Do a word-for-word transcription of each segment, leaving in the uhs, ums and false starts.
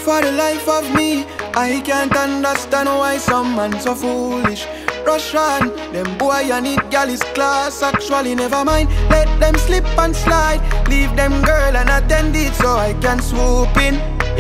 For the life of me, I can't understand why some man so foolish. Rush on, them boy and it gal is class. Actually never mind, let them slip and slide. Leave them girl and attend it so I can swoop in.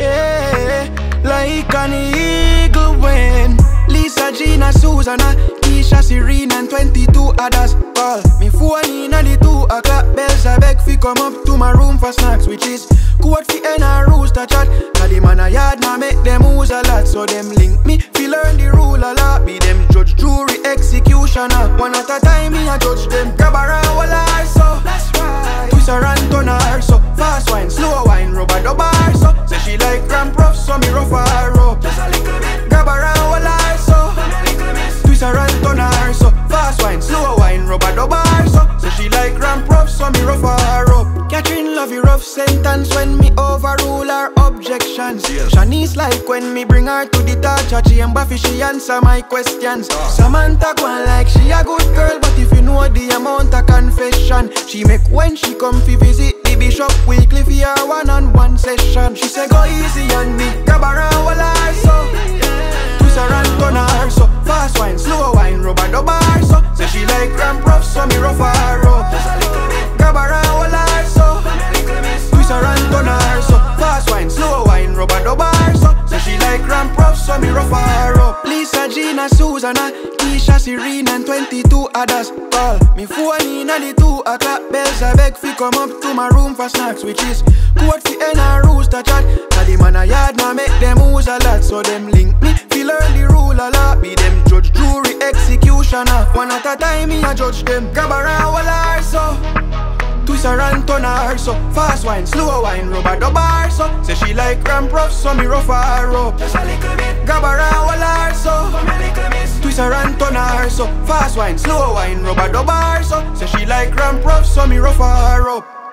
Yeah, like an eagle when Lisa, Gina, Susanna, Keisha, Serene and twenty-two others call me phone in at the two o'clock. Bells I beg fi come up to my room for snacks, which is code fi end a rooster chat. Cause the man a yard now make them use a lot. So them link me fi learn the rule a lot. Be them judge, jury, executioner. One at a time me a judge them. Grab around all her so that's right. Twist her and turn her so fast wine, slow wine, rubber double her so. Say she like grand prof so me rough her up just a little bit. Grab around all her so twist her and turn her so fast wine, slow wine, rubber double her so. Say she like grand prof so me rough her up. Catherine love you rough sentence when me overrule her objections. Yeah. Shanice like when me bring her to the torture chamber fi she answer my questions. uh. Samantha go on like she a good girl, but if you know the amount of confession she make when she come fi visit the bishop weekly fi her one-on-one session. She say go easy on me, grab around all her so twist her and turn her so fast wine, slow wine, rubber double her so. Say she like grand prof so me rough her up just a little bit. Grab around all her so twist her and turn her so fast wine, slow wine, rubber double her so. Say she like grand prof so me rough her up. Lisa, Gina, Susanna, Keisha, Serene and twenty-two others call me phone in at the two o'clock. Bells I beg fi come up to my room for snacks, which is code fi end a rooster chat. Cause the man a yard now make them use a lot. So them link me fi learn the rule a lot. Be them judge, jury, executioner. One at a time me a judge them. Grab around all her so twist her and turn her so fast wine, slow wine, rubber double her so. Say she like grand prof so me rough her up just a little bit. Grab around all her so twist her and turn her so fast wine, slow wine, rubber double her so. Say she like grand prof so me rough her up.